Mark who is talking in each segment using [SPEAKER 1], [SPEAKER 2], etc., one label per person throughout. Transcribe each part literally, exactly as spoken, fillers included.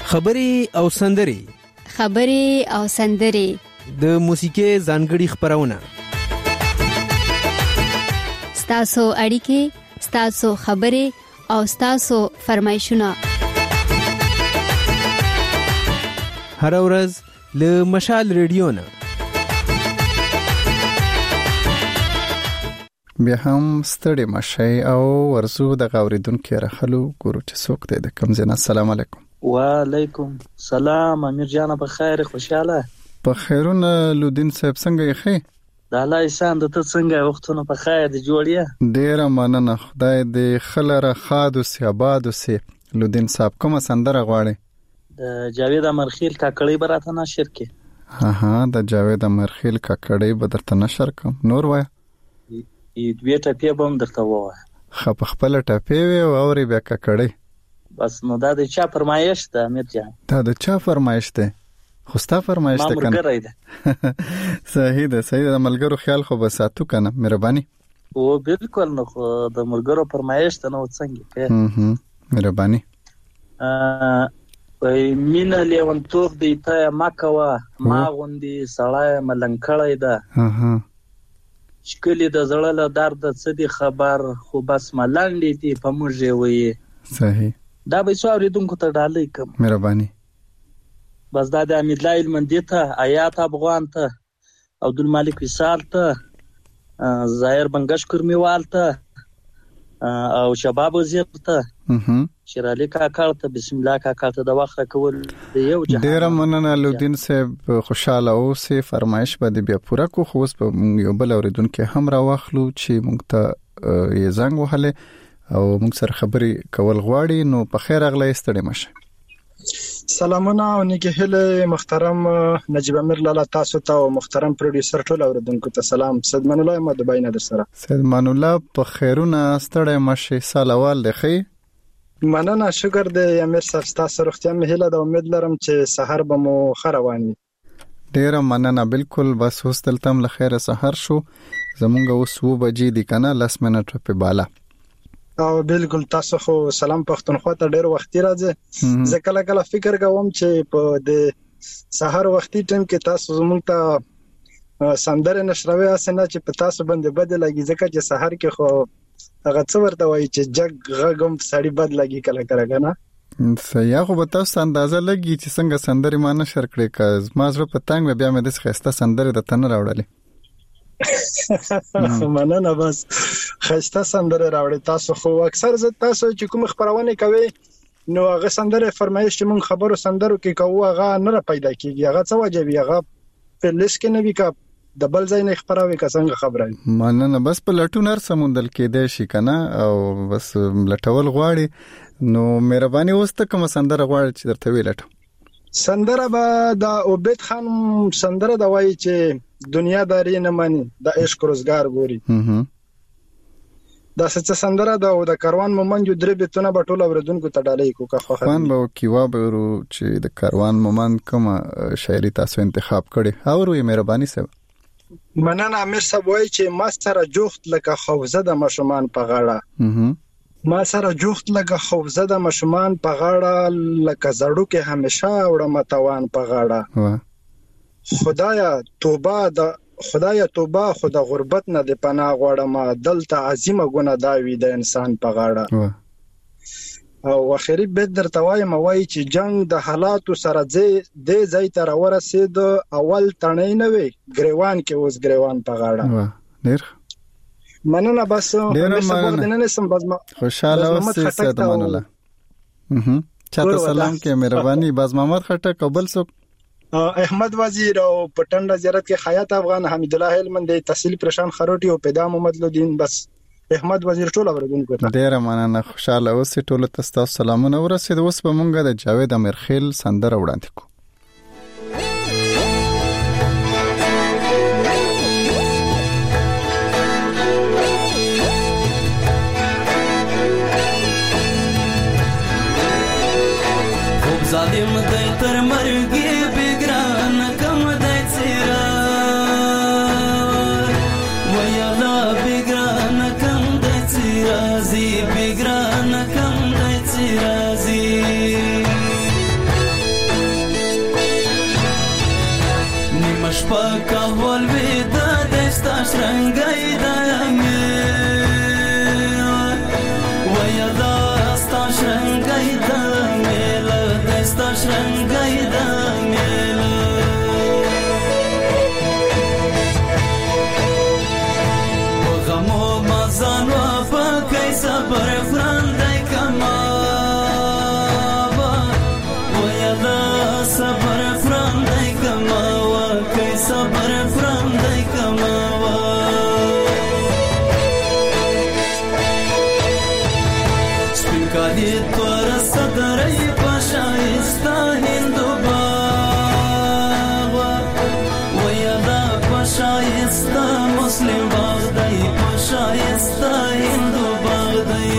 [SPEAKER 1] خبري او سندري
[SPEAKER 2] خبري او سندري
[SPEAKER 1] د موسیقي ځانګړي خبرونه
[SPEAKER 2] ستاسو اړیکې ستاسو خبري او ستاسو فرمایشونه
[SPEAKER 1] هر ورځ له مشال ریډیو نه
[SPEAKER 3] بیا هم ستړي مشي او ورزو د غوریدونکو رخلو ګورو چې څوک دی د کوم ځای. السلام علیکم.
[SPEAKER 4] وعلیکم سلام امیر جان، په خیر خوشاله؟
[SPEAKER 3] په خیرونه لودین صاحب څنګه یې خې؟
[SPEAKER 4] د الله احسان د ته څنګه وختونه په خیر دی جوړیه؟
[SPEAKER 3] ډیره مننه، خدای دې خلره خادو سی آبادو سی. لودین صاحب کومه سندره غواړي؟
[SPEAKER 4] د جاوید امرخیل کاکړی براته نشر کې.
[SPEAKER 3] ها ها د جاوید امرخیل کاکړی به درته نشر کوم. نور وای
[SPEAKER 4] ای دوی ټپې به هم درته ووایه.
[SPEAKER 3] خو په خپل ټپې وي او اوري بیا کاکړی.
[SPEAKER 4] بس نو دا د چا فرمایش ده امیر جان؟
[SPEAKER 3] دا د چا فرمایش ده؟ خو ستا فرمایش ده کنه؟
[SPEAKER 4] ملګری ده.
[SPEAKER 3] صحیح ده صحیح ده. ملګرو خیال خو به ساتو کنه، مهرباني.
[SPEAKER 4] او بالکل نو خو د ملګرو فرمایش ته نو څنګه کې.
[SPEAKER 3] هم مهرباني.
[SPEAKER 4] ا وای مینا لیونتوب دی ته ما کوا ما غوندي سړی ملنګړی ده.
[SPEAKER 3] ها
[SPEAKER 4] شکلی د زړه له درد څه دی خبر، خو بس ملنډې دي په موږ وي.
[SPEAKER 3] صحیح.
[SPEAKER 4] دا به څو اوریدونکو ته ډالۍ کوم.
[SPEAKER 3] مهرباني.
[SPEAKER 4] بس دا د امیر لایل مندی ته، آیات افغان ته، عبدالمالک وصال ته، ظاهر بنگش کرمیوال ته او شباب وزیر ته، شیرالی کاکړ ته، بسم الله کاکړ ته د وخت کول یو جهان.
[SPEAKER 3] ډیر مننه لودین صاحب، خوشاله اوسې. فرمایش به بیا پوره کو، خو اوس په یو بل اوریدونکو هم را واخلو چې موږ ته یې زنګ وهله او موږ سره خبري کول غواړي. نو په خیر اغلی ستړي مشه.
[SPEAKER 5] سلامونه او نیکه هله محترم نجیب امیر لاله تاسو ته او محترم پروډوسر ټول اوریدونکو ته سلام. سید من الله ما دبای نه در سره. سید
[SPEAKER 3] من الله په خیرونه ستړي مشه. سالوال لخي
[SPEAKER 5] مننه، شکر دې امیر صاحب، تاسو روغتیا مې هله د امید لرم چې سحر به مو خرواني.
[SPEAKER 3] ډیر مننه. بالکل بس اوس تلتم لخيره سحر شو. زمونږ اوس و بجې دي کنه لاس منټ په بالا.
[SPEAKER 5] او بالکل تاسو خو سلام پښتونخوا ته ډیر وختي راځي. زه کله کله فکر کوم چې په د سحر وختي ټیم کې تاسو زموږ ته سندره نشروي اسنه چې په تاسو باندې بد لګي، ځکه چې سحر کې خو هغه څه ورته وایي چې جګ غږم سړی بد لګي کله کله کنه.
[SPEAKER 3] سیا خو به تاسو اندازه لګي چې څنګه سندره ما نشر کړې، کز ما زړه په تنګ بیا مې د خسته سندره د تن راوړلې.
[SPEAKER 5] مننه، بس خسته سندره راوړې تاسو. خو اکثر زه تاسو چې کوم خبرونه کوي نو هغه سندره فرمایش چې مون خبرو سندرو کې کوو هغه نه را پیدا کیږي. هغه څه وجه وي، هغه په لیست کې نه وي کا د بل ځای نه خبروي کا څنګه خبره.
[SPEAKER 3] مننه، بس په لټون هر سمندل کې دی شي کنه او بس لټول غواړي. نو مهرباني اوس ته کوم سندره غواړي چې درته ویلټ؟
[SPEAKER 5] سندره به د عبید خان سندره دا وایي چې دنیا داري نه مانی د عشق روزګار ګوري. دا څه سندره دا او د کاروان مومن جو درې بیتونه په ټوله اوریدونکو ته ډالۍ کو کا خو
[SPEAKER 3] خان به کیوا به ورو چې د کاروان مومن کوم شاعري تاسو انتخاب کړي او یې مهرباني سره.
[SPEAKER 5] مننه امیر صاحب، وایي چې ما سره جوخت لکه خوزه د مشومان په غاړه. ما سره جوخت لکه خوزه د مشومان په غاړه، لکه زړو کې همیشه وړم توان په غاړه. خدایا توبه د خدایا توبه خود غربت نه د پناه غواړم، دلته عظیمه ګناه دا وی د انسان په غاړه. او اخري بیت درته وایم، وایي چې جنگ د حالاتو سره دې ځای ته راورسېد، اول تڼۍ نه وي ګریوان کې اوس ګریوان په غاړه.
[SPEAKER 3] ډیر
[SPEAKER 5] مننه، بس
[SPEAKER 3] ډیر مننه. خوشاله اوسې سید من الله. چاته سلام کې مهرباني. باز محمد خټک قبل سو
[SPEAKER 5] احمد وزیر او پټنډه زیارت کې حیات افغان، حمید الله هلمند، تحصیل پرشان خروټي او پیدا محمد لودین. بس احمد وزیر ټول اوریدونکو ته
[SPEAKER 3] ډیر مننه. خوشاله اوسې ټول ته سلامونه ورسېد. اوس به مونږ د جاوید امرخیل سندره وړاندې کوو.
[SPEAKER 6] ظالم دای تر مرګي بګران کم دای سیرا ویلا بګران کم دای سیرا زی بګران کم دای سیرا زی پاکه ولویده دی ستا شرنګی د میله ویه دا ستا شرنګی د میله دی ستا شرنګی د میله په غمو مزان و پکی صبر فرندی کما صبر فرام دای کماوا کای صبر فرام دای کماوا سپینکالی تور صدرای پشایستا هندو باغ ویادا پشایستا مسلم باغ دای پشایستا هندو باغ دای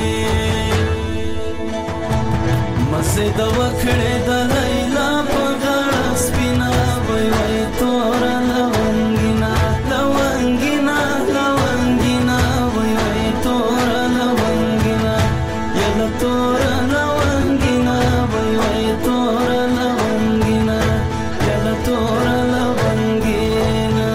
[SPEAKER 6] مزه د وکړې د لیلا په غاړه سپینا وای وای تور لونګینا لونګینا لونګینا وای وای تور لونګینا یلا تور لونګینا وای وای تور لونګینا یلا تور لونګینا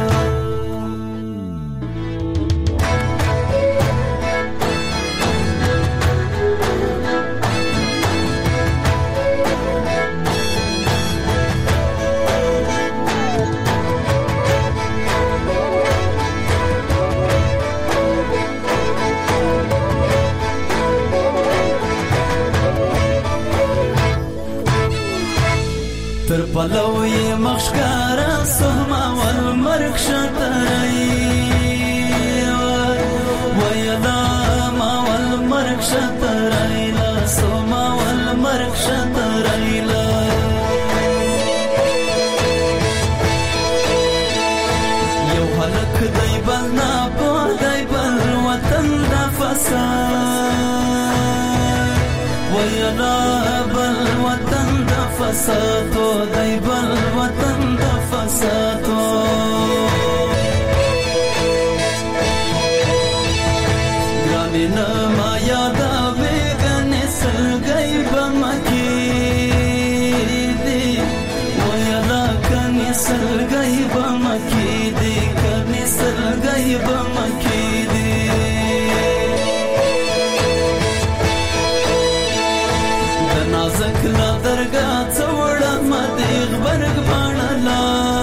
[SPEAKER 6] تر پلوی مخشکارا سهما والمرک شترئی ویدا ما والمرک شترئی لا سهما والمرک شترئی لا یو حلق دی بل ناپو دی بل وطن دا فساد ویدا بل وطن دا فسادو دی بل وطن دا فسادو گرانی نما یادا بیگنی سلگئی بمکی دی ویادا کنی سلگئی بمکی دی کنی سلگئی بمکی دی نازک لا درگاه څوړه مدیغ برګ باڼلا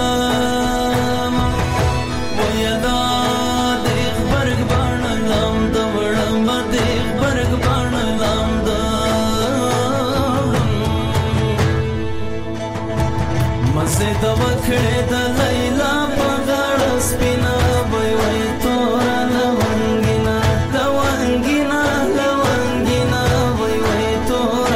[SPEAKER 6] ویدا دیغ برګ باڼلا د وړه مدیغ برګ باڼلا د مزه د وکړې د لیلا په غاړه سپینا وای وای تور لونګینا لونګینا لونګینا وای وای تور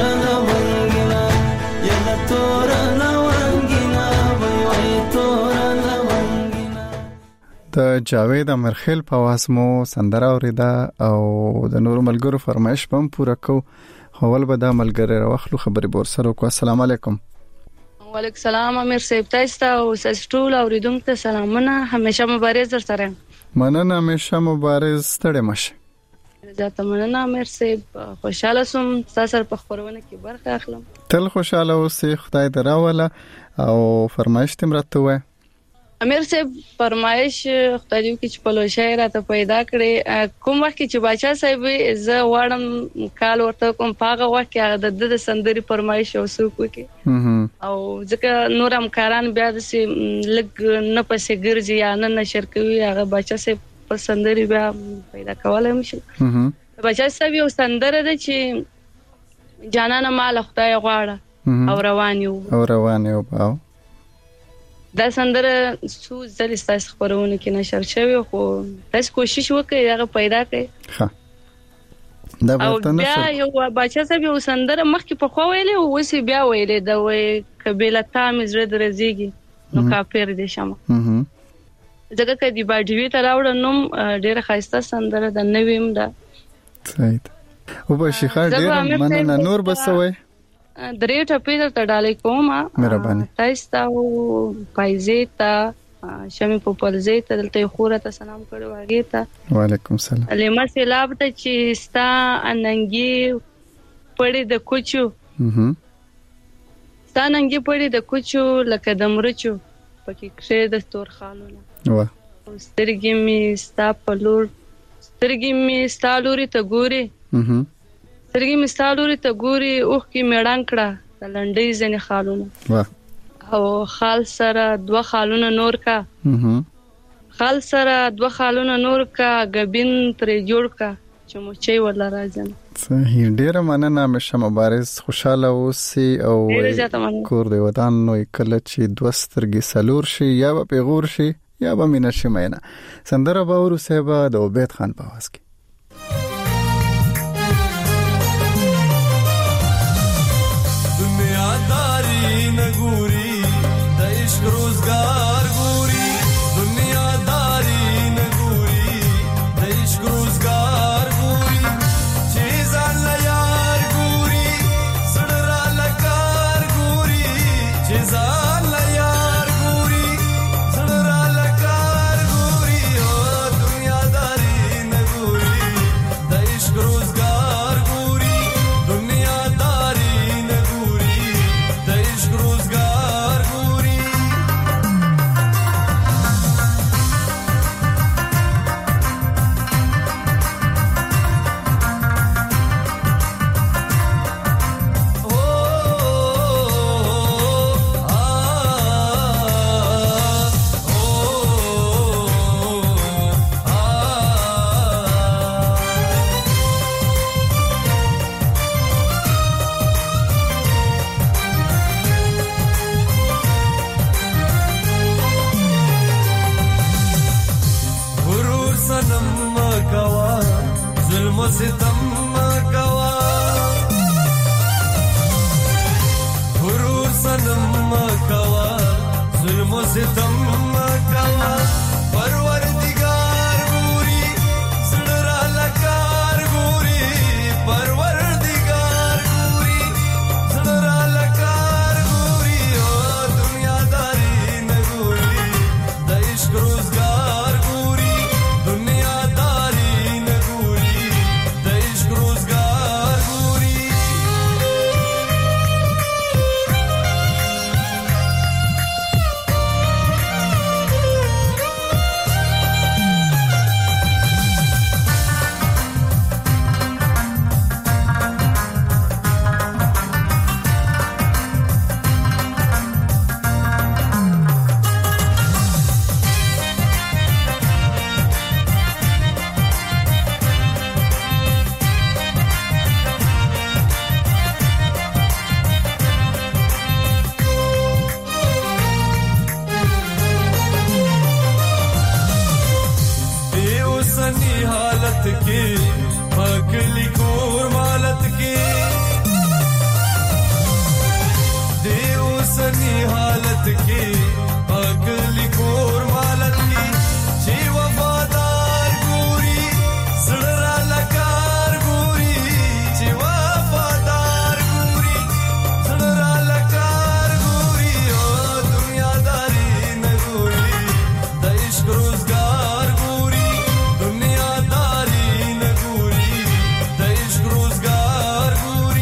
[SPEAKER 3] د جاوید امرخیل په واسمو سندره اوریدا او د نور ملګرو فرمایش بم پوره کو اول به د ملګری راوخلو خبري بور سره کو. السلام علیکم.
[SPEAKER 7] وعلیکم السلام امیر صاحب، تاسو ته او سټول اوریدونکو ته سلامونه. همیشه مبارز در سره.
[SPEAKER 3] مننه، همیشه مبارز. ستړي مشه.
[SPEAKER 7] زه مننه امیر صاحب، خوشاله سوم تاسو سره په خبرونه کې برخه اخلم.
[SPEAKER 3] تل خوشاله اوسئ، خدای دراوله. او فرمایش تم راته وای
[SPEAKER 7] امیر صاحب. فرمایش خدای دې کې چې په لوی شاعر ته پیدا کړي. کوم وخت چې بچا صاحب زه واړم کال ورته کوم پاغه وخت کې د د سندري فرمایش اوسو کوي او ځکه نورم کاران بیا د لګ نه پسې ګرځي یا نه نشر کوي، هغه بچا صاحب په سندري بیا پیدا کولای مشي. بچا صاحب یو سندره ده چې جانانه مال خدای غواړه او روان یو
[SPEAKER 3] او روان یو باو
[SPEAKER 7] دا سندره څو ځلې ستاسو خبرونه کې نشر شوی، خو تاسو کوشش وکړئ هغه پیدا کړئ. ها دا ورته نشو. بیا یو بچا صاحب یو سندره مخکې په خو ویلې او اوس بیا ویلې دا وې قبيله تام زړه درځيږي نو کافر دي شمه. ځکه کدي باډوي ته راوړ نوم ډیره خاصه سندره د نویم ده. صحیح.
[SPEAKER 3] او په شيخه ډیر مننه. نور بسوي
[SPEAKER 7] درې ټپې ته ډالې کومه.
[SPEAKER 3] مهرباني.
[SPEAKER 7] تاسو ته پایزې ته شمه په پلزې ته دلته خوره ته سلام کړو واګې ته.
[SPEAKER 3] وعلیکم السلام.
[SPEAKER 7] لمر سیلاب ته چې ستا اننګي پړې د کوچو.
[SPEAKER 3] mhm.
[SPEAKER 7] ستا اننګي پړې د کوچو لکه د مرچو پکې کښې د تور خالونه
[SPEAKER 3] واه
[SPEAKER 7] سترګې مې ستا په لور سترګې مې ستا لوري ته ګوري سترګې مې ستا لوري ته ګوري اوښکې مې ړنګ کړه د لنډۍ ځینې خالونه
[SPEAKER 3] واه
[SPEAKER 7] او خال سره دوه خالونه نور کا خال سره دوه خالونه نور کا غبین ترې جوړ کا چې مچي ولا راځم.
[SPEAKER 3] صحیح ډیره مننه مشه مبارز خوشاله اوسئ او کور دی ودان نو کله چې دوسترګي سلور شي یا به پیغور شي یا به مینه شي مینه سندره باور صاحب د عبید خان په आवाज کې
[SPEAKER 6] دنیا داری نګوري د عشق روزګار ګوري دنیا داری نګوري د عشق روزګار ګوري چې ځان یار ګوري سړرا لکار ګوري چې ځان یار ګوري سړرا لکار ګوري او دنیا داری نګوري د عشق روزګار ګوري دنیا داری نګوري د عشق روزګار ګوري غرور سنم کوا ظلم ستم کوا غرور سنم کوا ظلم ستم کوا پروردگار ګوري سړرا لکار ګوري پروردگار ګوري سړرا لکار ګوري او دنیا داری نګوري د عشق روزګار ګوري دنیا داری نګوري د عشق روزګار ګوري اوسنی حالت کې پکلی کور مالت کې دی اوسنی حالت کې پکلی کور مالت کې چې وفادار ګوري سړرا لکار ګوري چې وفادار ګوري سړرا لکار ګوري او دنیا داری نګوري د عشق روزګار ګوري دنیا داری نګوري د عشق روزګار ګوري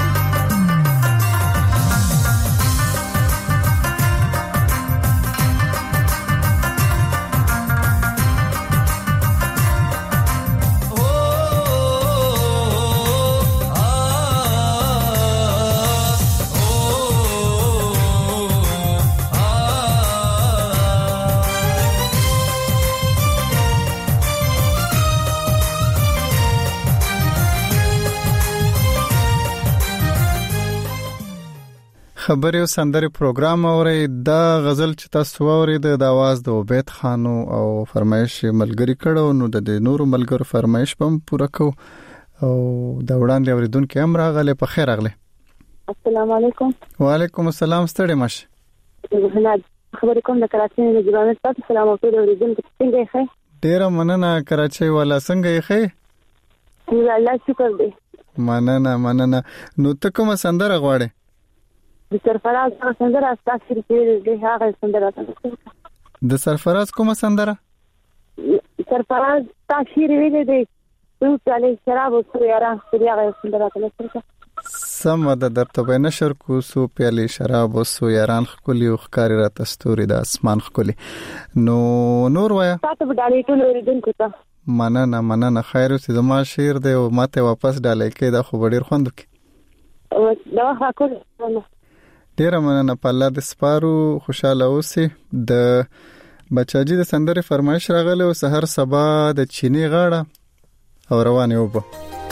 [SPEAKER 3] خبري او سندري پروګرام اوري دا غزل چې تاسو اوري د आवाज د عبید خان او فرمایش ملګری کړو نو د نورو ملګرو فرمایش هم پوره کو او دا وړاندې اوریدونکو هم راغله په خیر راغله.
[SPEAKER 8] السلام علیکم.
[SPEAKER 3] وعلیکم السلام ستړي مشه.
[SPEAKER 8] خبرې کوم د کراچۍ د جوړانه تاسو سلام او ټول اوریدونکو څنګه ښه؟
[SPEAKER 3] ډیر مننه کراچۍ والا څنګه ښه؟
[SPEAKER 8] الله شکر دی.
[SPEAKER 3] مننه مننه. نو ته کوم سندره غواړې؟
[SPEAKER 8] د سرفراز سندره تاسو لري د هغه سندره.
[SPEAKER 3] د سرفراز کومه سندره؟
[SPEAKER 8] سرفراز تاشیر ویلې دی. څو چاله شراب او سویارا سویارا سندره تاسو.
[SPEAKER 3] سم د درته به نشر کو سو پیالي شراب او سو یاران خولي او خکاری را تستوري د اسمان خولي نو نور وایا
[SPEAKER 8] تاسو به ډالې ټول اوریدونکو ته
[SPEAKER 3] مننه مننه خیر اوسې زما شعر دی او ماته واپس ډالې کې دا خو ډیر خوند کی
[SPEAKER 8] دا حقول
[SPEAKER 3] ډیر مننه په الله د سپارو خوشاله اوسې د بچاجي د سندره فرمایش راغله او سحر سبا د چینی غاړه او روانه وبو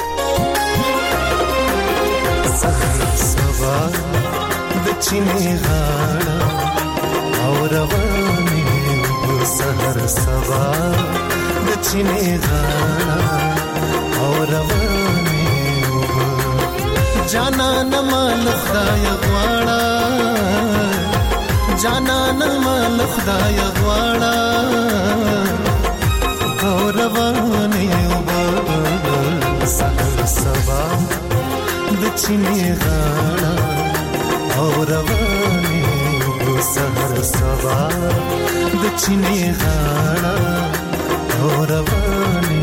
[SPEAKER 6] سبا د چینی غاړه او روانه وبو سحر سبا د چینی غاړه او روانه وبو جانا نمال خدای غواړه جانا نمال خدای غواړه او روانه وبو سحر سبا د چینی غاړه او روانه وبو سحر سبا د چینی غاړه او روانه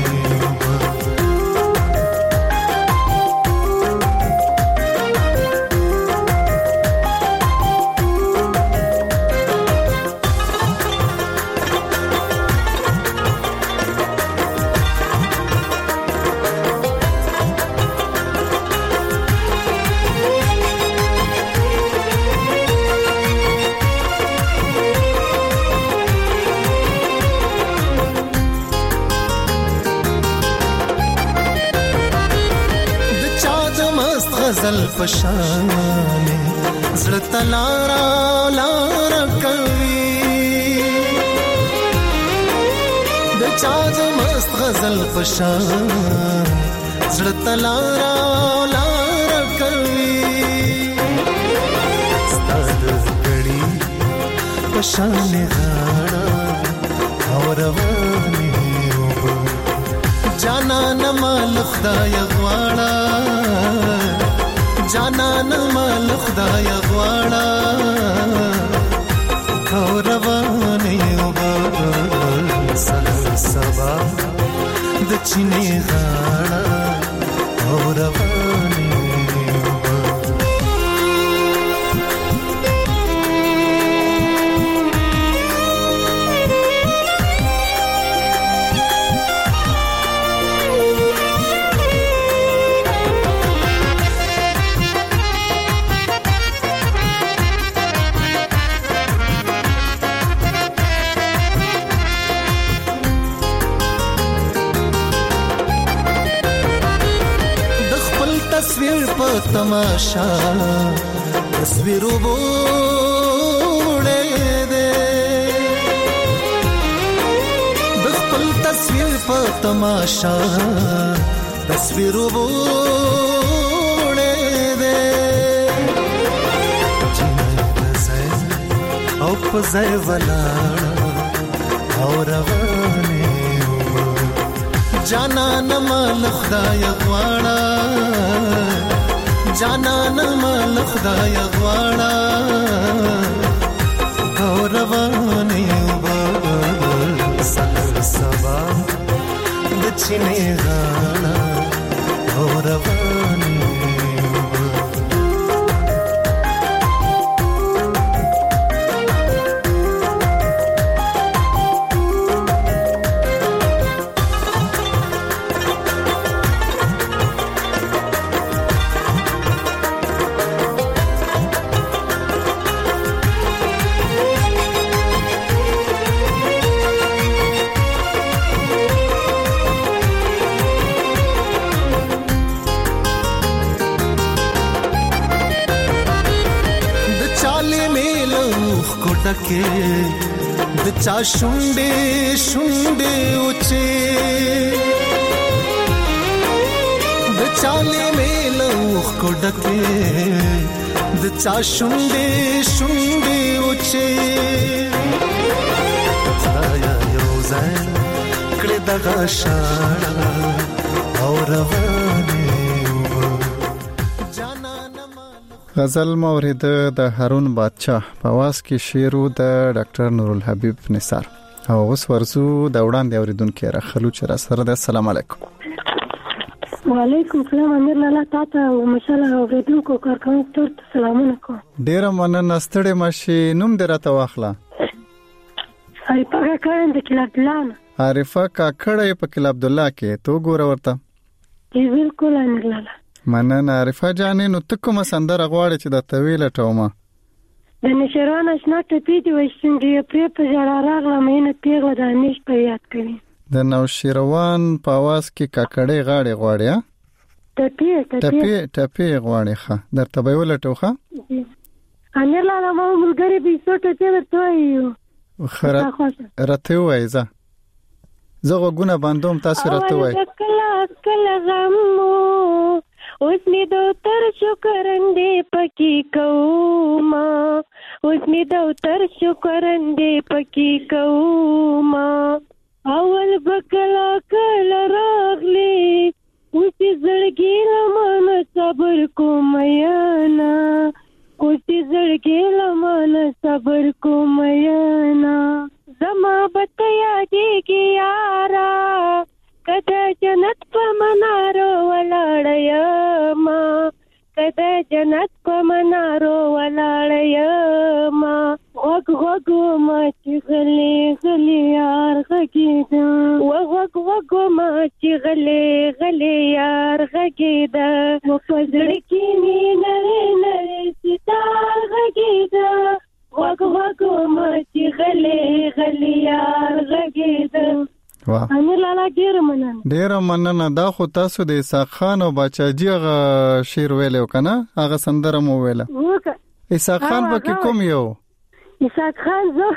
[SPEAKER 6] غزل پشانه زړه تلارا لارا کوي د چا د مست غزل پشان زړه تلارا لارا کوي ستاد غړي پشانه غاړه او روانه وبو جانا نمال خدای غواړه جانا نمال خدای غواړه او روانه وبو سحر سبا د چینی غاړه او روانه تصویر په تماشا تصویر وبوړې دې د خپل تصویر په تماشا تصویر وبوړې دې او په ځای ولاړ او روانه جانا نمال خدای غواړه جانا نمال خدای غواړه او روانه وبو سحر سبا د چینی غاړه او روانه के د چا شونډې شونډې اوچې د چالې میلوخ کو ډکې د چا شونډې شونډې اوچې خدایا یو ځای کړې دغه شاړه او روانه
[SPEAKER 3] غزل مورید د هارون بادشاہ په واس کې شعر د ډاکټر نور الحبیب نثار او اوس ورزو د وړاندې اوریدونکو را خلو چر سره د السلام علیکم
[SPEAKER 8] وعلیکم السلام امیر لالا تاسو او مشاله اوریدونکو کارکونکو ته سلامونه کوم.
[SPEAKER 3] ډیر مننه ستړي مشي نوم دراته واخله.
[SPEAKER 8] عارفه کاکړه د کلاب دلان.
[SPEAKER 3] عارفه کاکړه په کلاب دلا کې تو ګور ورته.
[SPEAKER 8] ای بالکل امیر لالا.
[SPEAKER 3] مننه عارفه جانې نو تکو مسندر غواړي چې د طويله ټومه.
[SPEAKER 8] د نشران اشنا ټپی دی وښندې پرې په جړه راغله مینه پیغله د امیش په یاد کړي.
[SPEAKER 3] د نوشیروان په आवाज کې کاکړې غاړې غواړي ها
[SPEAKER 8] ټپی
[SPEAKER 3] ټپی ټپی غواړي ښه درته به ولټوخه
[SPEAKER 8] امیر لالا مو ملګری به څه ته ورته یو
[SPEAKER 3] خره راته وای زه زه غوونه باندوم تاسو راته وای
[SPEAKER 8] کله کله غمو اوس می دو تر شکرندې پکې کوما اوس می دو تر شکرندې پکې کوما اول بکلا کلا راغلی اوسی زړګی لمن صبر کوم یانا اوسی زړګی لمن صبر کوم یانا زما بتیا دیږي یارا کده جنت په منارو ولاړ ما کده جنت په منارو ولاړ ما وګ وګ ما چې غلې غلې یار غږیدا وګ وګ ما چې غلې غلې یار غږیدا و فزړ کې مینه لري ستار غږیدا وګ وګ ما چې غلې غلې یار غږیدا.
[SPEAKER 3] واه
[SPEAKER 8] امیر لالا ډیر مننه
[SPEAKER 3] ډیر مننه دا خو تاسو د اسحاق خان او بچاجي غ شعر ویلو کنه هغه سندره مو ویله اسحاق خان په کوم یو
[SPEAKER 8] اسحاق خان زه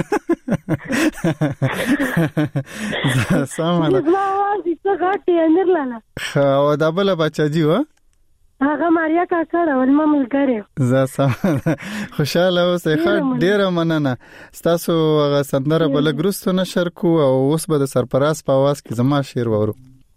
[SPEAKER 3] سمه
[SPEAKER 8] زما आवाज څه غټي امیر لالا
[SPEAKER 3] خو دا بل بچاجي و
[SPEAKER 8] هغه ماریا کاکړه ول ما ملګری
[SPEAKER 3] زه سم خوشاله اوسه خټ ډیر مننه تاسو هغه سندره بل ګرستو نشر کو او اوس به د سرپراز په आवाज کې زما شعر وورو.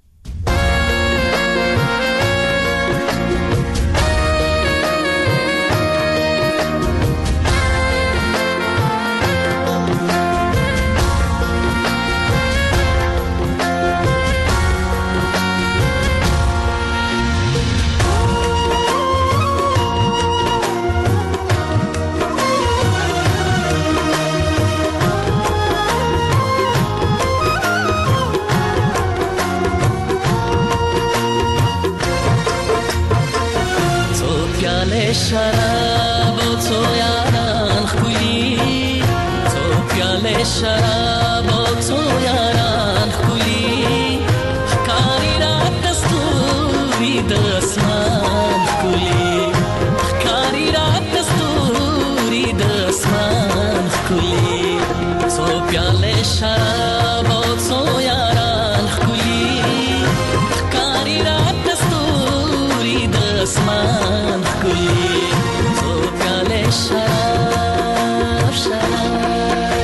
[SPEAKER 6] شراب و تو یاران خویی تو پیاله شراب و تو یاران خویی کاری را دستوری دستمان خویی کاری را دستوری دستمان خویی تو پیاله شراب و تو یاران خویی کاری را دستوری دستمان تو پیاله شراب شراب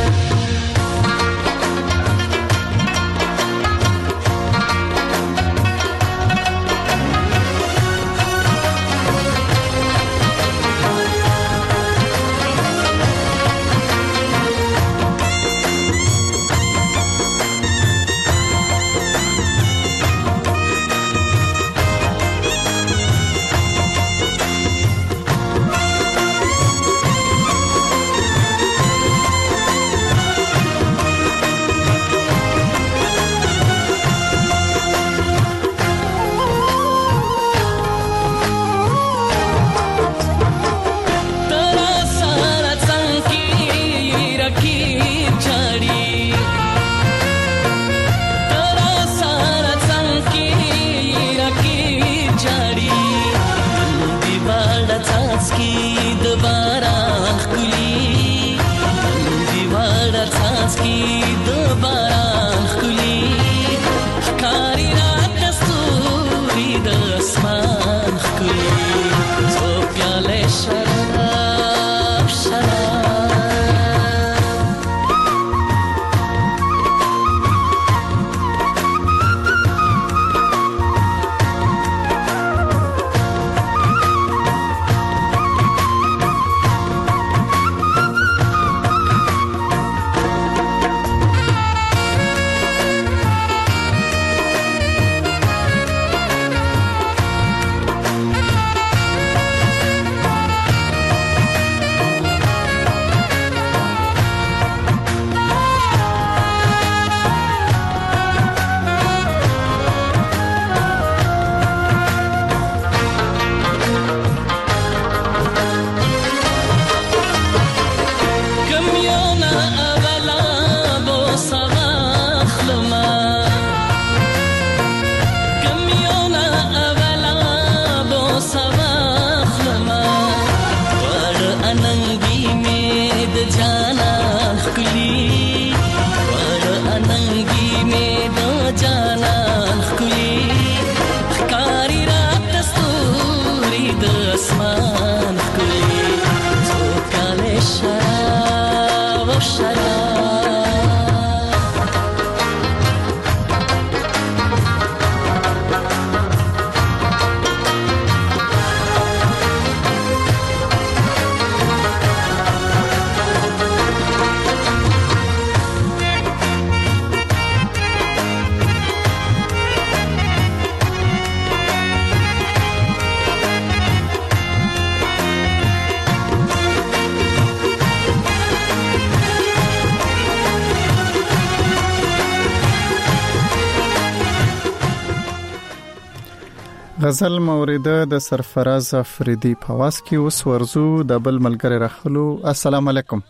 [SPEAKER 6] اسمان ښکلي څو کالې شراب او شراب
[SPEAKER 3] غزل موریده د سرفراز افریدی په واس کې اوس ورزو د بل ملګری راخلو. السلام علیکم.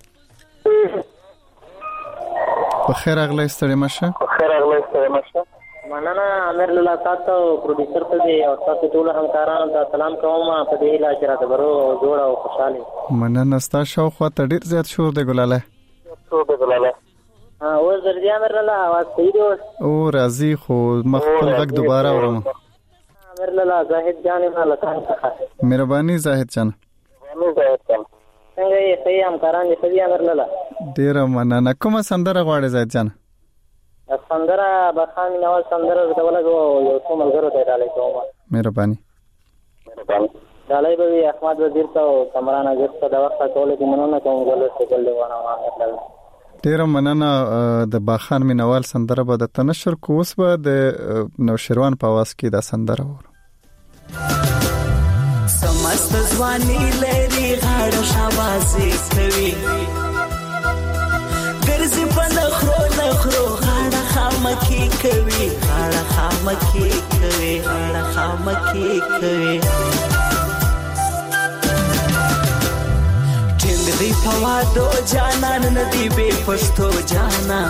[SPEAKER 3] په خیر اغلی ستړي مشه.
[SPEAKER 9] په خیر اغلی ستړي مشه. مننه امیر الله تاسو پروډوسر ته دی او تاسو ټول همکارانو ته سلام کوم په دې علاج راته برو جوړ او خوشاله.
[SPEAKER 3] مننه تاسو شو خو ته ډیر زیات شور دی ګلاله.
[SPEAKER 9] شور دی ګلاله. ها او زردیا امیر الله आवाज صحیح دی
[SPEAKER 3] او راضی خو مخکل غږ دوباره اورم.
[SPEAKER 9] امیر الله زاهد جان مال خان څخه
[SPEAKER 3] مهرباني زاهد جان.
[SPEAKER 9] مهرباني زاهد جان. څنګه یې صحیح همکاران دې صحیح امیر الله.
[SPEAKER 3] ډیر مننه. کومه سندره غواړې زاهد جان؟
[SPEAKER 9] سندره بخان نوال سندره ډولګو یو څو ملګرو ته ډالې کوم.
[SPEAKER 3] مهرباني.
[SPEAKER 9] مهرباني. ډالې به احمد وزیر ته او کمران اجازه ته د وخت ټول کې مننه کوم ګل څه ګل دیوانه ما.
[SPEAKER 3] ډیر مننه. د باخان مینوال سندره به د تنشر کوس به د نوشروان په واس کې د سندره ور
[SPEAKER 6] سمست ځواني لري غاړه شاباسي کوي ګرځي په نخرو نخرو غاړه خامکی کوي غاړه خامکی کوي غاړه خامکی کوي دی پوادو جانان ندی بے پشتو جانا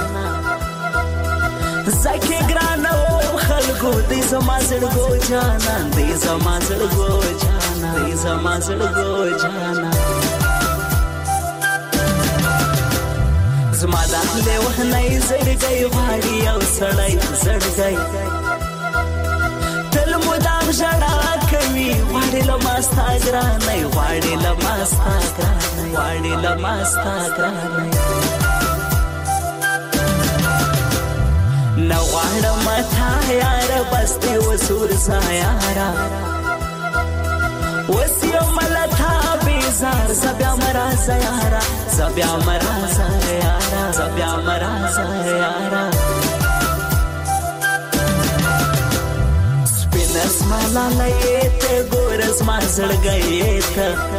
[SPEAKER 6] زکی گرانو خلقو دی زما زړګو جانا دی زما زړګو جانا دی زما زړګو جانا زما داخله وهنای زړګي غاړي او سړی زړګي تل مدام ژړا کوي واړې لماستا ګرانې واړې لماستا ګرانې واړې لماستا ګرانې نو واړه متا یار بس دې وسور سایارا وسیو ملتا بیزار زبیا مرا زیارا زبیا مرا زیارا زبیا مرا زیارا اسما لایت ګورز ما زړګیت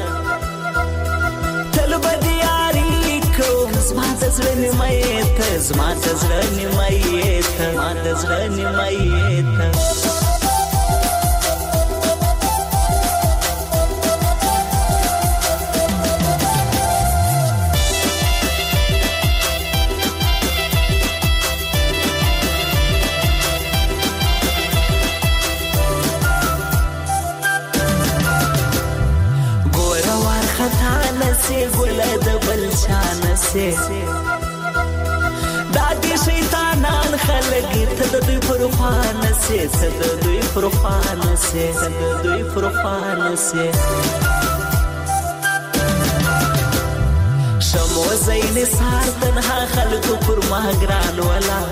[SPEAKER 6] تل بدیاری کو زما تزړه نیمایت زما تزړه نیمایت ما تزړه نیمایت ګل د بل شان سه دادی شیطانان خلق ته د دوی پرخوان سه ته د دوی پرخوان سه ته د دوی پرخوان سه شمو زین ساتن ها خلق پر ما ګران ولا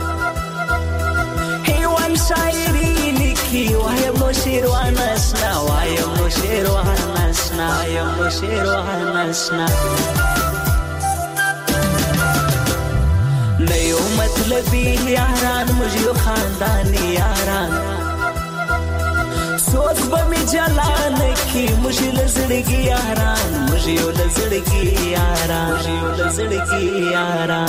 [SPEAKER 6] هیوان شاعری لیکي وایم نو شیروان اسنا وایم نو شیروان اسنا وایم نو شیروان اسنا نیو مطلبی یاران مجھو خاندانی یاران سوک بمی جلان کی مجھو لزڑگی یاران مجھو لزڑگی یاران مجھو لزڑگی یاران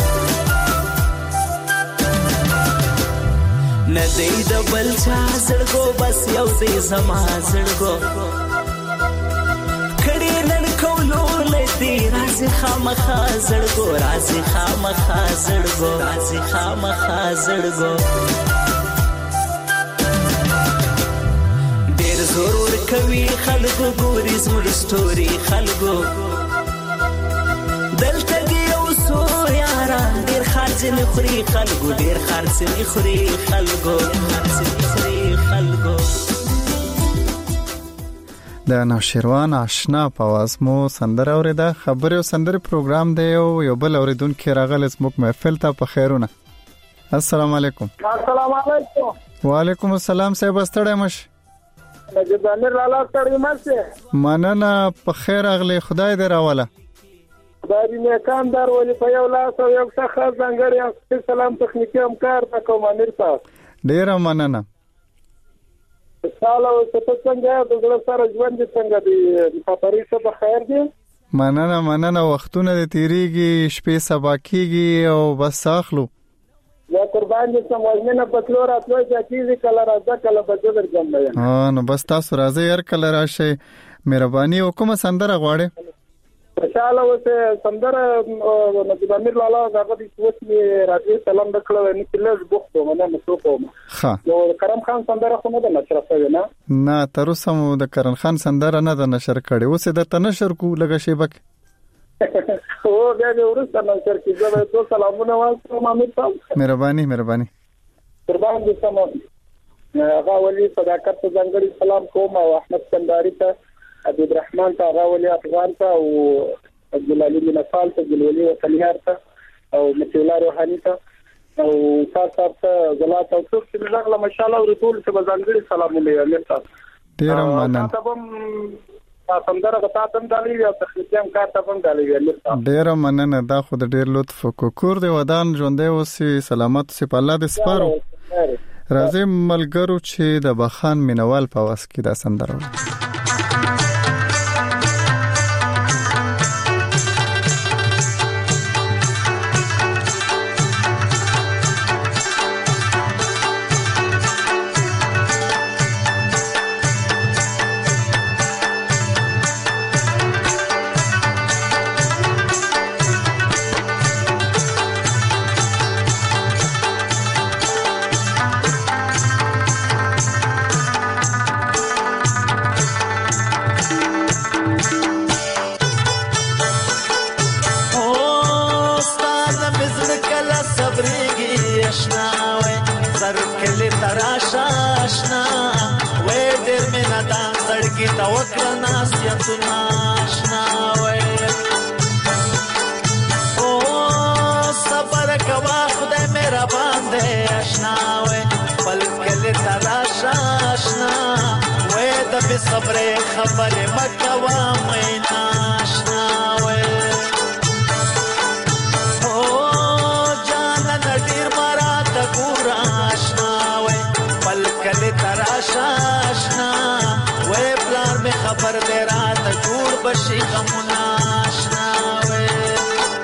[SPEAKER 6] ندی د بل چا زړګو بس یو دې زما زړګو کړي نن کولو لدی راځي خامخا زړګو راځي خامخا زړګو راځي خامخا زړګو ډېر زور کوي خلکو ګوري زموږ ستوري خلکو دلته دی اوسو یاران ډېر خرڅ نه خوري خلکو ډېر خرڅ نه خوري خلکو خرڅ نه خوري خلکو.
[SPEAKER 3] د نوشیروان آشنا په आवाज مو سندره اوریدا. خبري او سندره پروګرام دی او یو بل اوریدونکو راغل سموک محفل ته په خیرونه. السلام علیکم.
[SPEAKER 10] السلام علیکم.
[SPEAKER 3] وعلیکم السلام. صاحب ستړی مش؟
[SPEAKER 10] د امیر لالا ستړی مشه.
[SPEAKER 3] مننه په خیر اغلی خدای دې راواله.
[SPEAKER 10] خدای دې نیکان دار ولې په یو لاس او یو څخه ځنګړی سلام تخنیکی همکار تا کوم امیر صاحب.
[SPEAKER 3] ډیر مننه.
[SPEAKER 10] سلام او څنګه د زړه سره ژوند څنګه دی په پاریس په خیر دی؟
[SPEAKER 3] مننه مننه. وختونه د تیریږي شپې سبا کیږي او بس اخلو.
[SPEAKER 10] یا قربان دې سم وژنه په تلور اتلو چې چیزې کله راځه کله بدل ګرځم.
[SPEAKER 3] ها نو بس تاسو راځي هر کله راشي. مهرباني وکړه سندره غواړي.
[SPEAKER 10] خوشاله اوسه سندره د امیر لالا هغه د وسمي راځي سلام وکړل نو کله بوختو منه مسو کوم.
[SPEAKER 3] ها
[SPEAKER 10] نو کرم خان سندره خو نه د نشر شوی نه.
[SPEAKER 3] نه تر اوسه مو د کرم خان سندره نه د نشر کړي. اوسه د تنشر کو لګه شی بک.
[SPEAKER 10] او بیا د ورسره نشر کی زه ته سلامونه وایم امیر صاحب.
[SPEAKER 3] مهرباني مهرباني.
[SPEAKER 10] قربان دې سم هغه ولي صداقت ځنګړي سلام کوم او احمد سنداري ته عبد الرحمن ته راولي افغان ته او عبد العلی بن فال ته ګلولي وطنيار ته او متولا روحاني ته او تاسو ته زلات او څوک چې زغله ماشاءالله او رسول ته ځانګړي سلامونه امیر صاحب.
[SPEAKER 3] ډیر مننه.
[SPEAKER 10] تاسو هم سندره غتا تم دالي او تخنیکی هم کار ته هم دالي امیر صاحب.
[SPEAKER 3] ډیر مننه. دا خو د ډیر لطف کوکور دی ودان ژوندې اوسې سلامت سي په الله دې سپارو. راځي ملګرو چې د بخان مینوال په واس کې دا سندره
[SPEAKER 6] صبر خبر مکوا مینا آشنا وې او جان نډیر مرا ته ګور آشنا وې پلکل تراشا آشنا وې پلار می خبر دې رات ګور بشي غمنا آشنا وې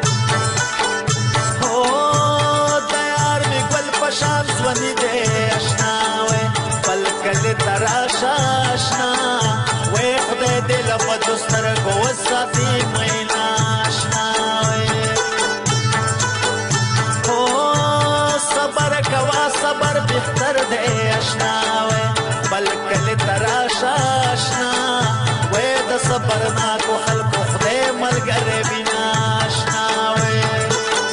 [SPEAKER 6] او دیار می ګل پشان ځونی دې آشنا وې پلکل تراشا آشنا دل په دستر کو وساتي مینا آشنا وې او صبر کوا صبر بهتر دی آشنا وې بلکل تراشا آشنا وې د صبر نا کو خلق خدای ملګری بنا آشنا وې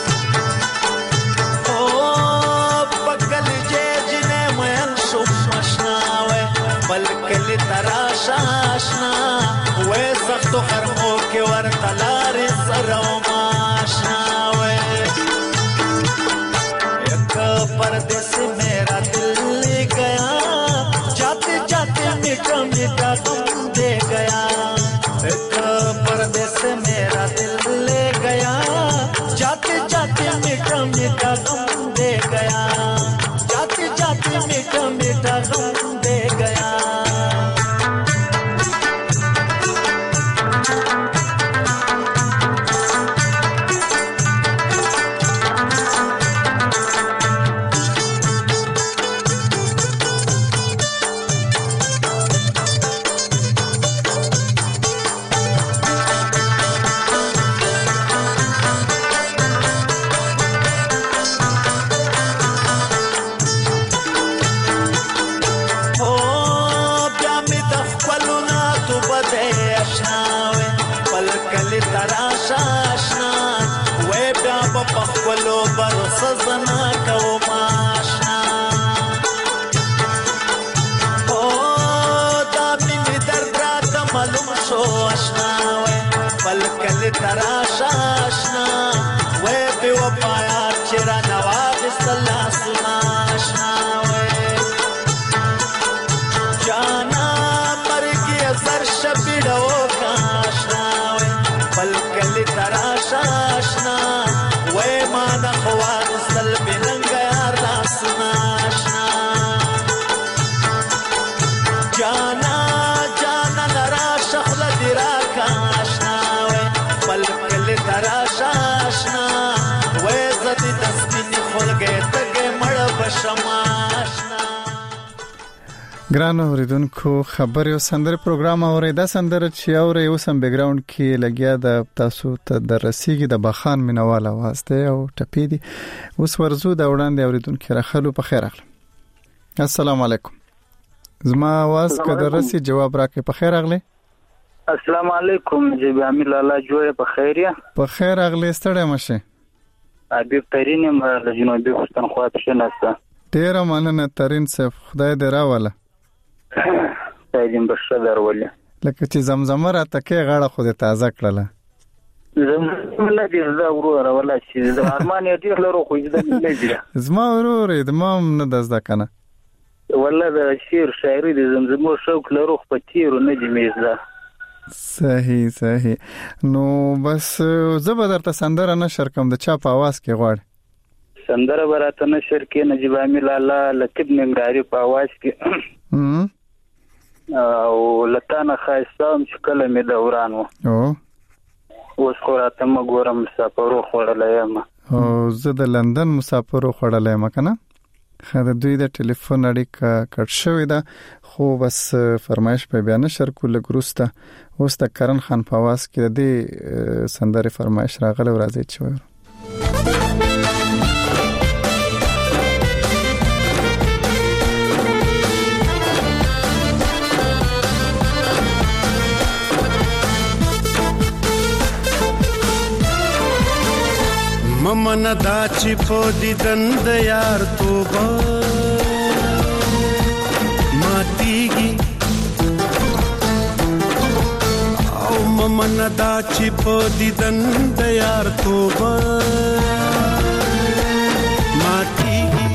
[SPEAKER 6] او پکل جې جنې مېن شو آشنا وې بلکل تراشا آشنا تو خرمو کې ورته لارې سره ماشنا وې یک پردیس میرا دل لے گیا جاتے جاتے میٹھا میٹھا غم دے گیا یک پردیس میرا دل لے گیا جاتے جاتے میٹھا میٹھا غم دے گیا جاتے جاتے میٹھا میٹھا غم دے گیا سزنا کو ماشنا او دا مين درد رات آشنا وې بل کلی تراشه آشنا وې بې وفایا چې را نواخیستل لاسونه آشنا وې جانا مرګ یې زر شپېړه وکړه آشنا وې بل کلی تراشه آشنا وې ما نه خو واخیستل بې رنګه یار لاسونه آشنا جانا جانا راشه خوله دې راکړه آشنا وې بل کلی تراشه آشنا وې زه دې د سپینې خولګۍ تږې مړه به شم آشنا.
[SPEAKER 3] ګرانو اوریدونکو خبرې او سندرې پروګرام اورئ. دا سندره چې اورئ اوس هم بیک ګراوند کې لګیا د تاسو ته د رسیږي د بخان مینوال اواز دی او ټپې دي. اوس ورزو د وړاندې اوریدونکو راخلو په خیر اغله. السلام علیکم. زما आवाज کده رسي جواب راکې په خیر اغله.
[SPEAKER 11] السلام علیکم جناب امیر لالا جوړه په خیریه
[SPEAKER 3] په خیر اغله ستړی مشه
[SPEAKER 11] ابي ترين له جنوبي پښتونخوا ته نسته
[SPEAKER 3] ډیر مننه ترين صاحب خدای دې راوله
[SPEAKER 11] سایدین بشه درولې
[SPEAKER 3] لکه چې زمزمه را تکي غاړه خو دې تازه کړله
[SPEAKER 11] زمزمه دې زړه ورو ولا چې د ارمان دې لرو خو دې نه دي
[SPEAKER 3] زما ورور دې مام نه دزدا کنه
[SPEAKER 11] والله د شعر شاعري دې زمزمه شوق لرو په تیرو نه دي میزه
[SPEAKER 3] صحیح صحیح نو بس زبردست سندره نشر کوم د چا په आवाज کې غواړ
[SPEAKER 11] سندره براته نشر کې نجيب امیر لالا لقب ننګرهاري په आवाज کې او لتانه خاصام شکل می دوران وو
[SPEAKER 3] او
[SPEAKER 11] اوس خو راته مګورم مسافرو خړلې ما
[SPEAKER 3] او زه د لندن مسافرو خړلې ما کنه خاله دوی د ټلیفون اړیکه کټ شوې ده خو بس فرمایش په بیان شر کول ګروسته اوس د کرن خان په आवाज کې د سندره فرمایش راغله ورځي چې وره
[SPEAKER 12] ممن دا چې په دیدن د یار توبه ماتيږي او ممن دا چې په دیدن د یار توبه ماتيږي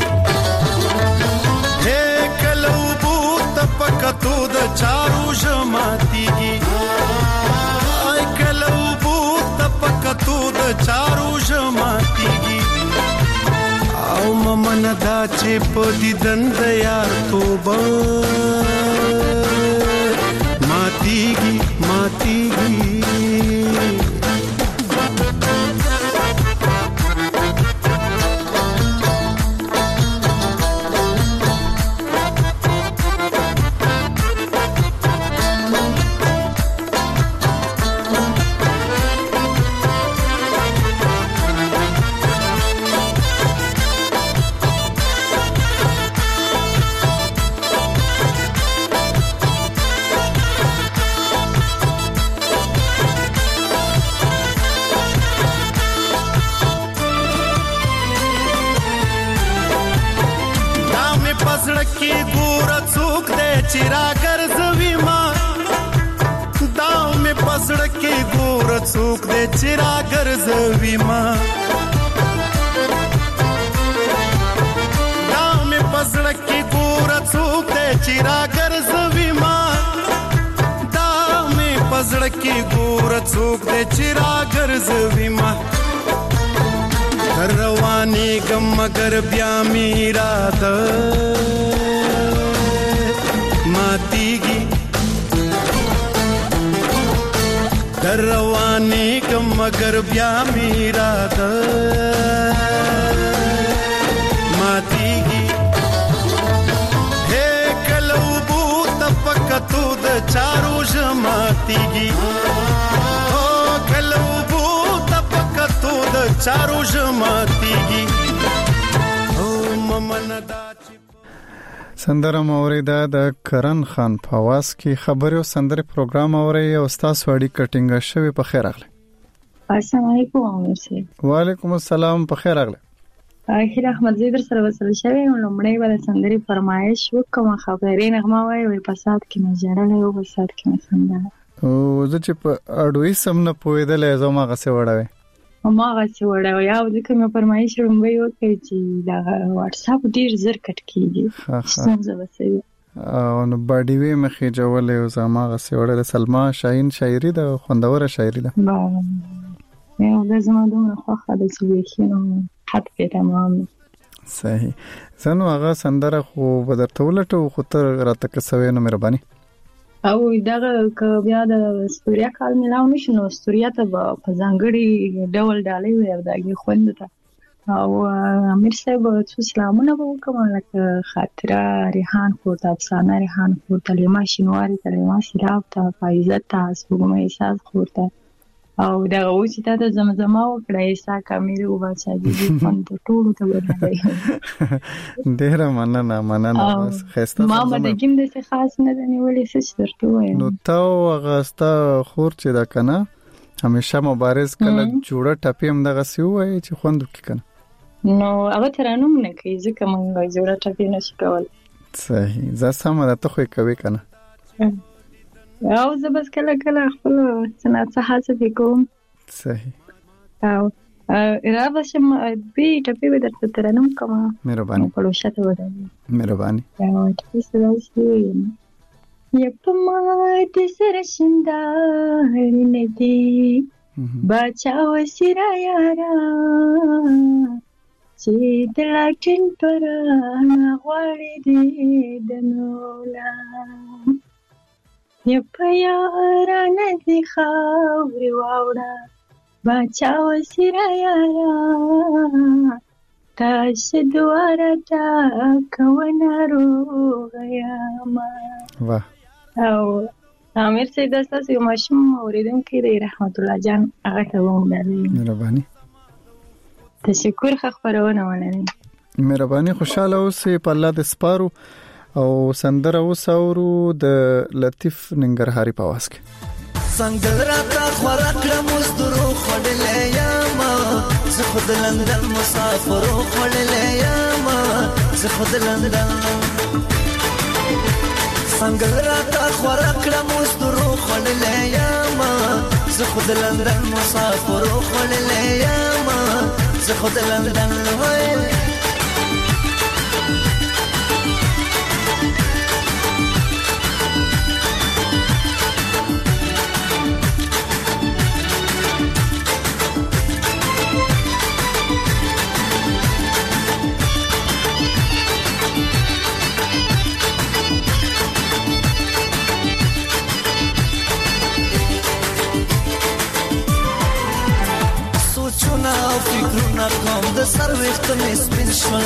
[SPEAKER 12] هې کلو بوت پکتو د چارو جماتيږي ay کلو بوت پکتو د چارو جماتيږي او ممن دا چې په دیدن د یار توبه ماتيږي ماتيږي चिरा गर्जवी मा दाव में पसड़ के गोर चूक दे चिरा गर्जवी मा दाव में पसड़ के गोर चूक दे चिरा गर्जवी मा दाव में पसड़ के गोर चूक दे चिरा गर्जवी मा रवानी गम मगर ब्या मेरा द मातीगी در رواني کم مگر بیا میرا د ماتيږي هي کلو بو تپکتو د چارو جماتيږي او کلو بو تپکتو د چارو جماتيږي او ممندا
[SPEAKER 3] سندره موریدا د کرن خان په आवाज کې خبرو سندره پروګرام اوري او تاسو اړي کټینګ شوی په خیر اغله
[SPEAKER 13] السلام علیکم امسه
[SPEAKER 3] وعلیکم السلام په خیر اغله
[SPEAKER 13] اخر احمد زیدر سره وصل شوی او لمړی ول سندري فرمایش وکم خبرې نغمه وای وي په سات کې مجرل او په سات کې مسنده
[SPEAKER 3] او زه چې په اډوي سم نه پوهېدلې زما غسه وړاوي
[SPEAKER 13] ما غسه وړاوي او ځکه مې فرمایش رومبي وکړي چې دا واتس اپ ډیر زر کټ کیږي څنګه وسوي
[SPEAKER 3] او نو باډي وی مخې جوړلې او زما غسه وړل سلمہ شاهین شاعري ده خوندوره شاعري ده
[SPEAKER 13] یو د زما دومره خوښه ده چې وکینو حد په تمام
[SPEAKER 3] صحیح زنو هغه سندره خو بدرته ولټو خو تر راته کسوي نو مهرباني
[SPEAKER 13] او دغه ک بیا د استوریا کال ملاو نشو نو استوریا ته په ځانګړي ډول ډالې وي دغه خوند ته او امیر صاحب څو سلامونه وکم لکه خاطره ریحان کوته افسانه ریحان کوته لیما شینواری کلمه سیراب ته فایزه ته سپوږمۍ احساس کوته او دا اوس ته د زمزمه او کړایسا کامیرو واسه دي فند ټولو ته ورنه
[SPEAKER 3] ډیر مننه مننه بس خسته
[SPEAKER 13] ما باندې کوم د څه خاص نه نیولې څه درته وایم
[SPEAKER 3] نو تاو غستا خور چې دا کنه همیشه مبارز کله جوړه ټپي هم دغه سی وای چې خوند وکي کنه
[SPEAKER 13] نو هغه ترانوم نه کوي ځکه مونږ جوړه ټپي نشو کول
[SPEAKER 3] صحیح زه سم ده ته خو کوي کنه
[SPEAKER 13] او زه بس کله کله خپل صنعت هڅه وکوم
[SPEAKER 3] صحیح
[SPEAKER 13] او راځه چې به ټپي به درته ترنم کوم
[SPEAKER 3] مهرباني
[SPEAKER 13] په لوشته ودانې
[SPEAKER 3] مهرباني
[SPEAKER 13] او تاسو راځئ یپما د سر شندار ندی بچا وسرا یارا چې د لاټین پر غوړې دې دنولا یپیا رانه دی خاورې واوړه بچا وسرا یارا تاسو دواره تا کوونه روغیا ما
[SPEAKER 3] واه
[SPEAKER 13] او امیر سید تاسو یو ماشوم اوریدونکو دی رحمت الله جان هغه ته ووم درې
[SPEAKER 3] مهرباني
[SPEAKER 13] تشکر خبرونه ولري
[SPEAKER 3] مهرباني خوشاله اوسې په الله د سپارو او سندره وساورو د لطیف ننګرهاري په واس کې
[SPEAKER 6] څنګه راته خوراکړه مزدورو خړلې یما زه خود لندن مسافر خړلې یما زه خود لندن څنګه راته خوراکړه مزدورو خړلې یما زه خود لندن مسافر خړلې یما زه خود لندن وای فکرونه کوم د سر وخت مې سپین شول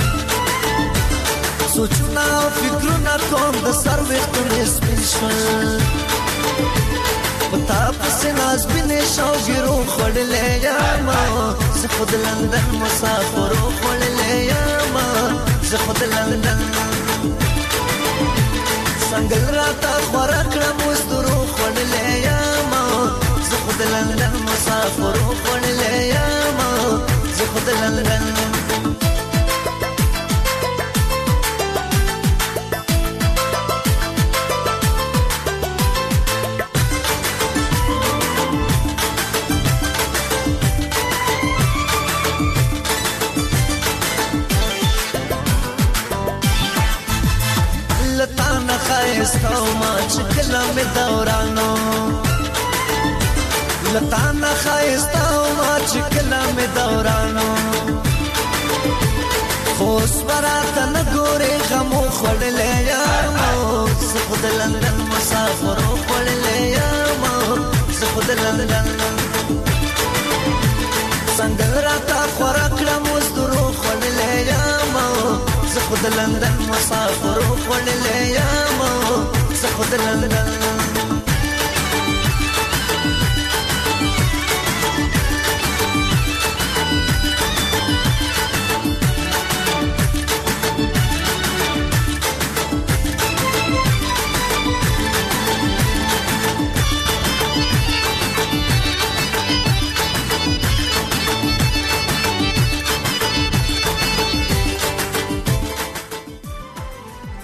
[SPEAKER 6] سوچونه فکرونه کوم د سر وخت مې سپین شول پتا پسې ناز بنې شوګرو خړلې یما زه خود لندن مسافر خړلې یما زه خود لندن څنګه راته خوراکړه مزدورو خړلې یما زه خود لندن مسافر خړلې یما زه خود لندن لتانا خایستاو ما چکلا می دورانو لتانا خایستاو ما چکلا می دورانو خوش براتا نگوری غمو خوڑلے یامو سخود لندن مسافرو خوڑلے یامو سخود لندن سنگل راتا خوراکڑا مزدورو خوڑلے یامو سخود لندن مسافرو خوڑلے یامو سخود لندن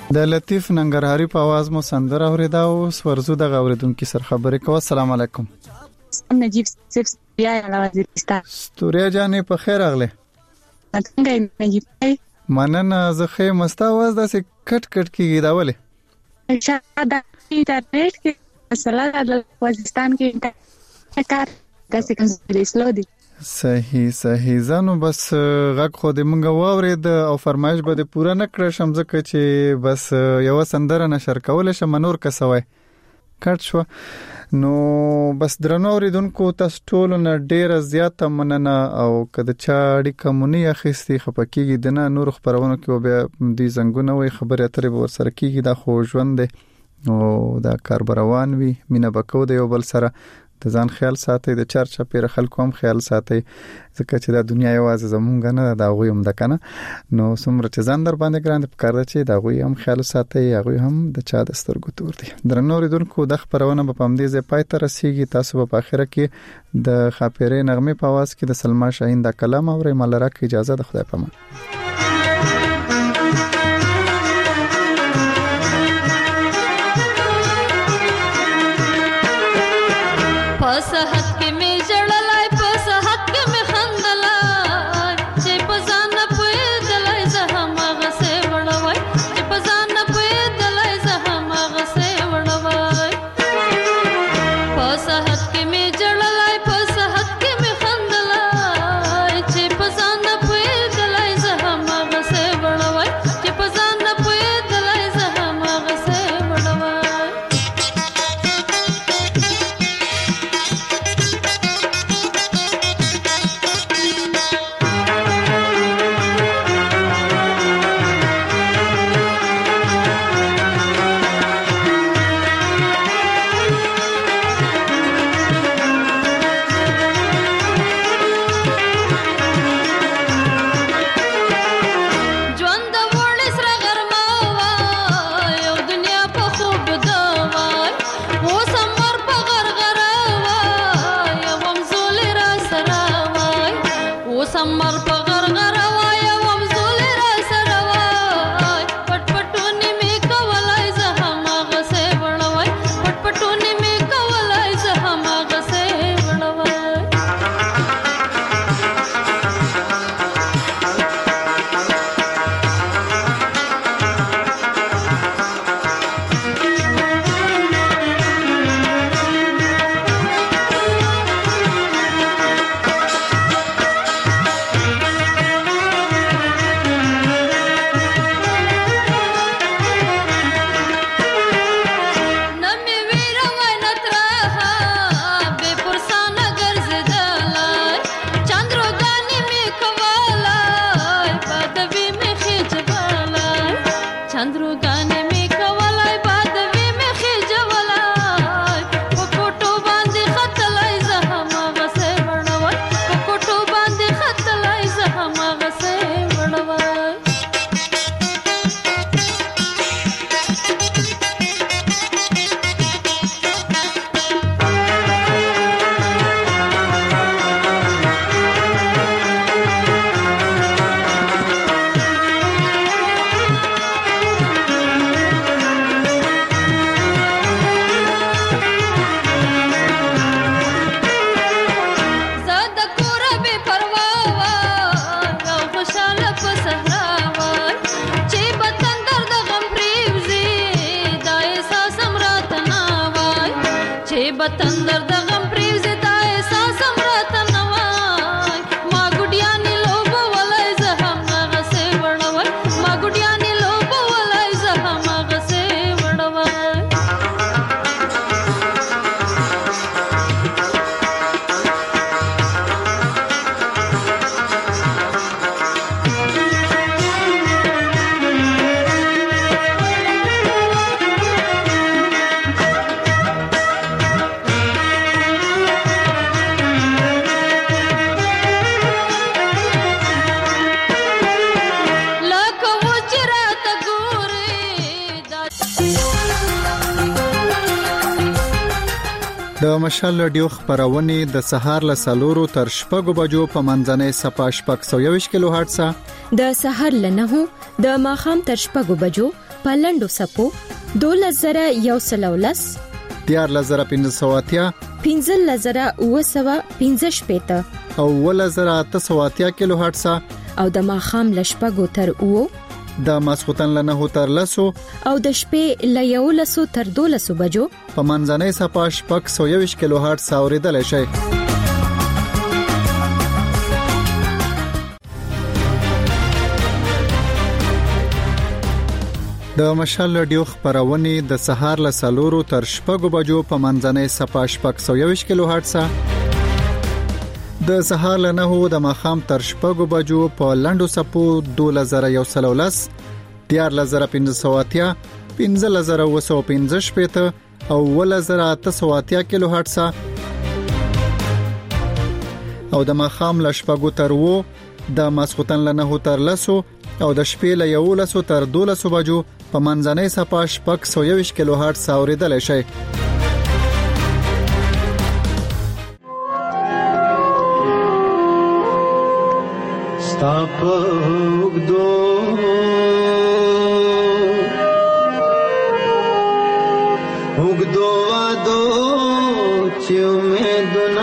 [SPEAKER 3] د لطیف ننګرهاري په आवाज مو سندره اوریدا او ورزو د غوریدونکو سره خبرې کوم. السلام علیکم.
[SPEAKER 14] نجیب صاحب بیا وزیرستان
[SPEAKER 3] ستوریا جانې په خیر اغله.
[SPEAKER 14] څنګه نجیب؟
[SPEAKER 3] مننه زه خې مستا आवाज داسې کټ کټ کیږي دا ولې؟
[SPEAKER 14] شاید د انټرنیټ کې مسله د وزیرستان کې کار داسې کوم سلو دي.
[SPEAKER 3] صحیح صحیح زانو بس غږ خو دې مونږ واورید او فرمایش به پوره نکړم شم ځکه چې بس یو سندره نشر کول شم نور کسوي کټ شو. نو بس درنو اوریدونکو تاسو ټول نه ډیر زیاته مننه او کله چا اړیکه مونږ اخیستي خپکیږي د نه نور خبرونه کې بیا دې زنګونه وي خبره اترې ور سره کیږي دا خو ژوند دی او دا کار روان وي مینه بکو دی یو بل سره د ځان خیال ساتي د چرچا پیر خلکو هم خیال ساتي ځکه چې دا دنیا یوازې زمونږ نه دا غوي هم د کنه نو څومره چې ځان در باندې ګران په کار ده چې دا غوي هم خیال ساتي هغه هم د چا د سترګو تور دي. درنو ریدونکو د خبرونه په پام دې ځای پای ته رسیږي. تاسو په اخره کې د خاپيرې نغمه په आवाज کې د سلما شاهین د کلام اورې مالره کې اجازه د خدای پامان.
[SPEAKER 15] صحت کې می جړلای په صحت کې می خندلای چې په ځان په دلای زه هم غسه وړوي چې په ځان په دلای زه هم غسه وړوي په صحت کې می جړلای په صحت کې می خندلای چې په ځان په دلای زه هم غسه وړوي چې په ځان په دلای زه هم غسه وړوي. بتندر د غم پریزه تا احساس امرات نوای ما ګډیانی لوب ولای زه هم غسه وړوي ما ګډیانی لوب ولای زه هم غسه وړوي.
[SPEAKER 3] د مشال رادیو خبرونه د سهار له سالورو تر شپږو بجو په منځنۍ صفه شپږ سو یوش کیلو هرتز
[SPEAKER 16] د سهار له نهو د ماخام تر شپږو بجو پلندو سپو دولس زره یو سلو لس
[SPEAKER 3] دیار لزره پینځه سوه اتیا
[SPEAKER 16] پینځل لزره اوه سوه پینځه شپېته
[SPEAKER 3] او ولزره اته سوه اتیا کیلو هرتز
[SPEAKER 16] او د ماښام له شپږو تر اوو
[SPEAKER 3] د ماسخوتن له نهو تر لسو
[SPEAKER 16] او د شپې له یولسو تر دولسو بجو
[SPEAKER 3] په منځنۍ سپا شپږ سوه یوویشت کیلو هرتز اورېدلی شئ. د مشال رادیو خبرونه د سهار له سلورو تر شپږو بجو په منځنۍ سپا شپږ سوه یوویشت کیلو هرتز، د سهار له نهو د ماښام تر شپږو بجو په لنډو سپو دولس زره یو سلو لس، دیارلس زره پنځه سوه اتیا، پنځلس زره اوه سوه پنځه شپېته او اوولس زره اته سوه اتیا کیلو هرتز، او د ماښام له شپږو تر اوو، د ماسخوتن له نهو تر لسو او د شپې له یولسو تر دولسو بجو په منځنۍ سپا شپږ سوه یوویشت کیلو هرتز اورېدلی شئ.
[SPEAKER 6] ستا په اوږدو اوږدو وادو چې امیدونه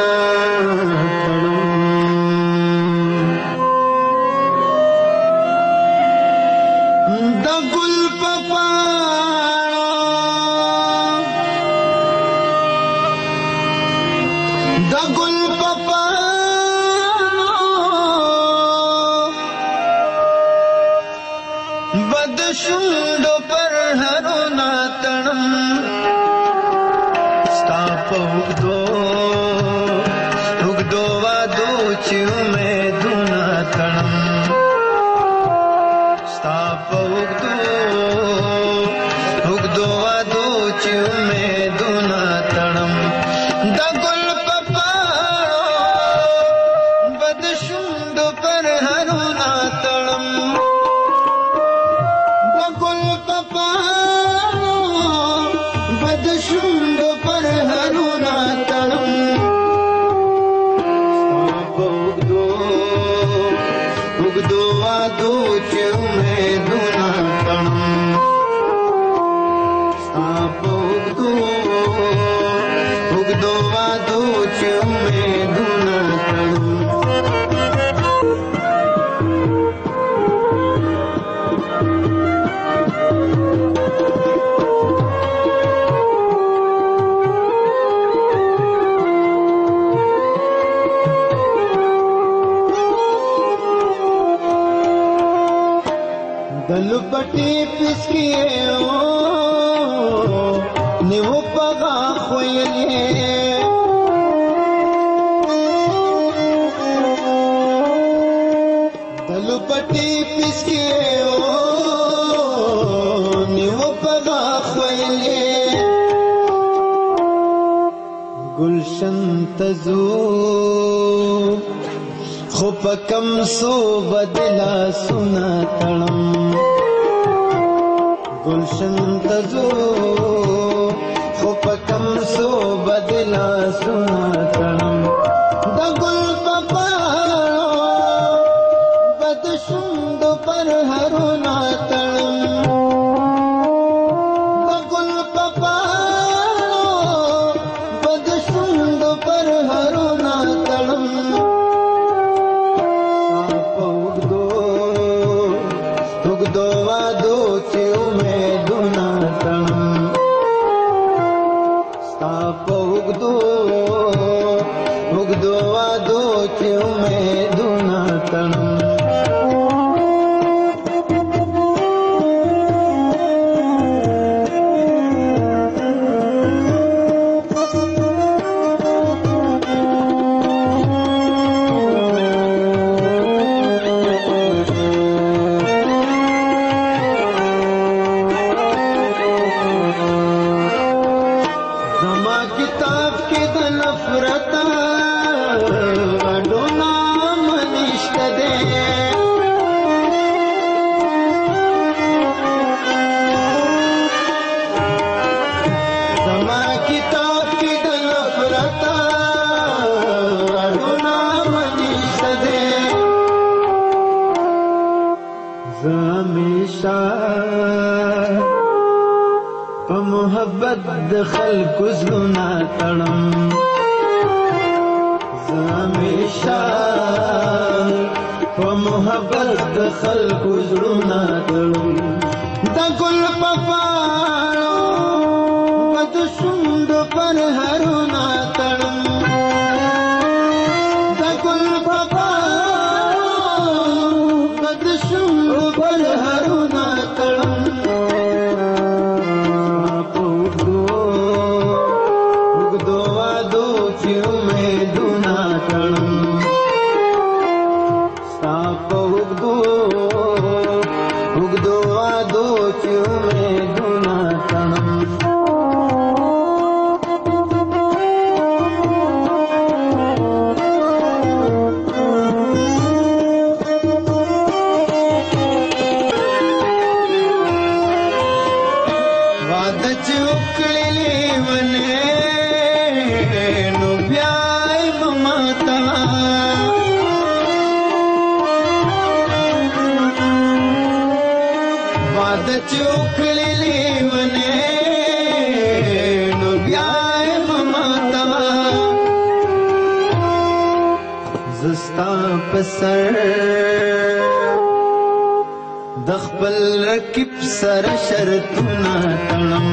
[SPEAKER 6] کم سو بدلا سنا تړم گلشن تزو خو پکم سو بدلا سنا تړم د ګل پپا بد شوند پر هرونا تړم د ګل پپا بد شوند پر هرونا تړم
[SPEAKER 17] हमेशा
[SPEAKER 6] محبت د خلکو زړونه تړم همیشه په محبت د خلکو زړونه تړم د ګل په پاڼو بد شوندو پر هرونه تړم د ګل په پاڼو بد شوندو پر هرونه تړم سر د خپل رکب سره شرطونه تړم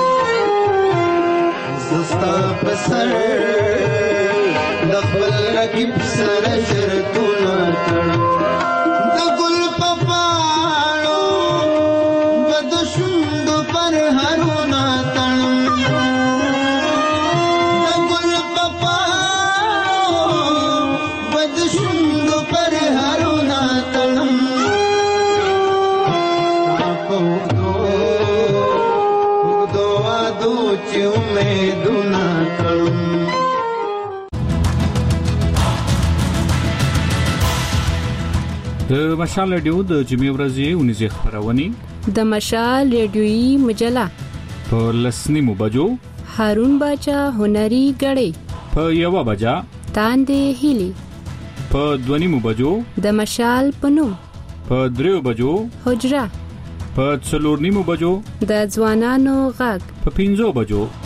[SPEAKER 6] زستا په سر د خپل رکب سره شرطونه تړم د ګل په پاڼو بد شوندو پر هرونه تړم د ګل په پاڼو بد شوندو پر هرونه تړم وګدو وادو چې امیدونه کړم
[SPEAKER 17] د مشال رادیو د جمعې ورځې اونیزه خبرونه
[SPEAKER 16] د مشال رادیويي مجله
[SPEAKER 17] په لسنیمو بجو
[SPEAKER 16] هارون باچا هنري غړې
[SPEAKER 17] په یو بجا
[SPEAKER 16] تاندې هلي
[SPEAKER 17] په دونیمو بجو
[SPEAKER 16] د مشال پنوم
[SPEAKER 17] په دریو بجو
[SPEAKER 16] حجره
[SPEAKER 17] په څلور نیمو بجو
[SPEAKER 16] د ځوانانو غږ
[SPEAKER 17] په پنځو بجو